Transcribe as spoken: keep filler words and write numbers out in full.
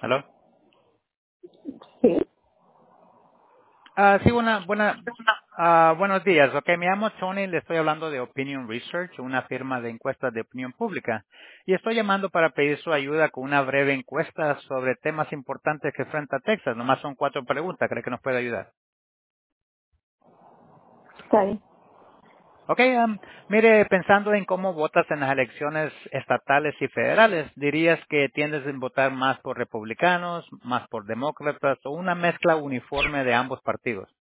Hello. Sí, Ah, sí, buena, buena, ah, buenos días. Ok, me llamo Tony, le estoy hablando de Opinion Research, una firma de encuestas de opinión pública. Y estoy llamando para pedir su ayuda con una breve encuesta sobre temas importantes que enfrenta Texas. Nomás son cuatro preguntas, ¿cree que nos puede ayudar? está bien. Ok, am, mire, pensando en cómo votas en las elecciones estatales y federales, ¿dirías que tiendes a votar más por republicanos, más por demócratas o una mezcla uniforme de ambos partidos?